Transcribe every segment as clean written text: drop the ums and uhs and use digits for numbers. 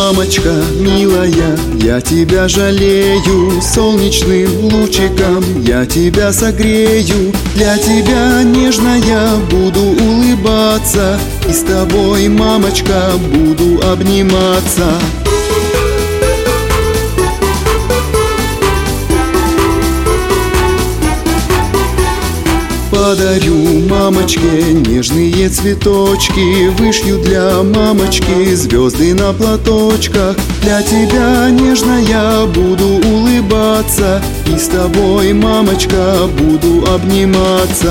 мамочка милая, я тебя жалею. Солнечным лучиком я тебя согрею. Для тебя нежная буду улыбаться, и с тобой, мамочка, буду обниматься. Подарю мамочке нежные цветочки, вышью для мамочки звезды на платочках. Для тебя, нежная, буду улыбаться, и с тобой, мамочка, буду обниматься.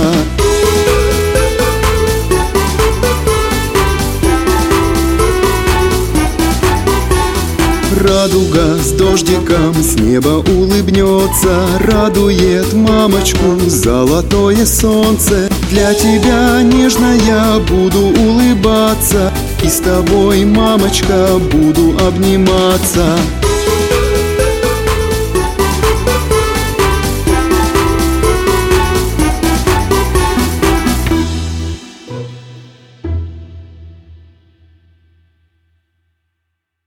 Радуга с дождиком с неба улыбнется, радует мамочку золотое солнце. Для тебя, нежная, буду улыбаться, и с тобой, мамочка, буду обниматься.